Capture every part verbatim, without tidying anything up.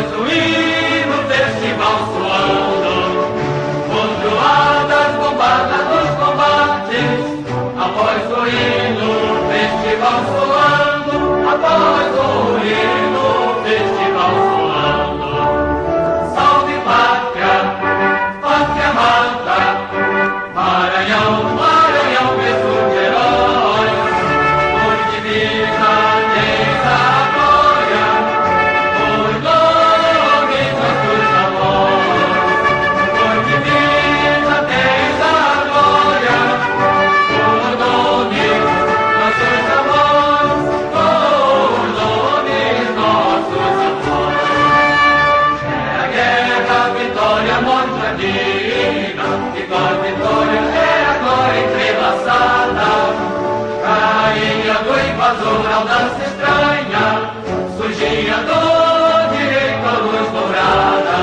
após o hino, festival soando, onduladas, bombadas dos combates, após o hino, festival soando, após o hino, festival soando. Salve pátria, pátria amada, Maranhão, Maranhão, berço de heróis, por divisa tens a glória, por nome nossos amores, por divisa tens a glória, por nome nossos amores, por nome nossos amores. É a guerra, a vitória, a morte, a vida, e com a vitória é a glória entrelaçada. Rainha do invasor, audácia estranha, surgia do direito à luz dourada.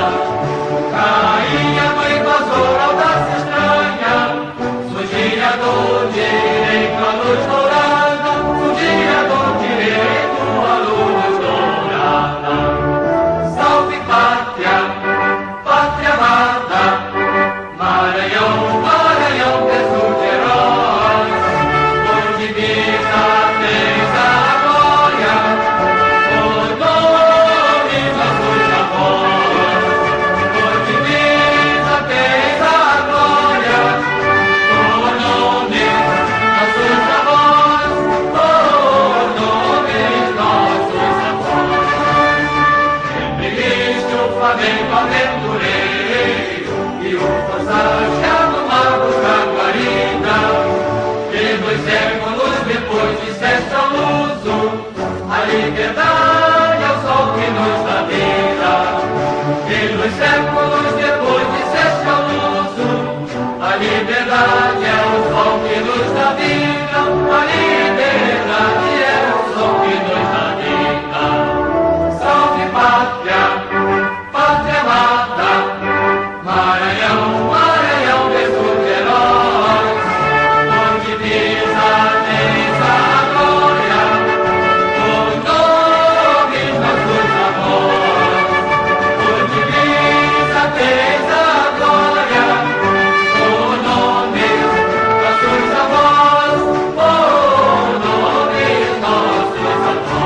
Rainha do invasor, audácia estranha, surgia do direito à luz dourada, surgia do direito à luz dourada. Salve pátria, pátria amada, Maranhão, Maranhão, berço de heróis, por divisa tens a glória, por nome nossos amores, por divisa tens a glória, por nome nossos amores, por nome nossos amores. Sempre viste o flamengo aventureiro e o forçado mago da guarida, que dois séculos depois disseste ao luso a liberdade é o sol que nos dá vida. Que dois séculos depois disseste ao luso a liberdade é o sol que nos dá vida. A liberdade é o sol que nos dá vida. Salve pátria, pátria amada, Maranhão, Maranhão, berço de heróis, por divisa tens a glória, por nome nossos amores, por divisa tens a glória, por nome nossos amores, por nome nossos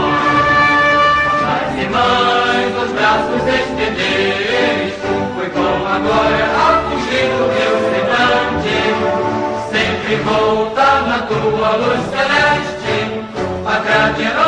amores. Pais e mães, os braços estendeis, foi com a glória a fugir do meu semblante, sempre voltar na tua luz celeste, a grade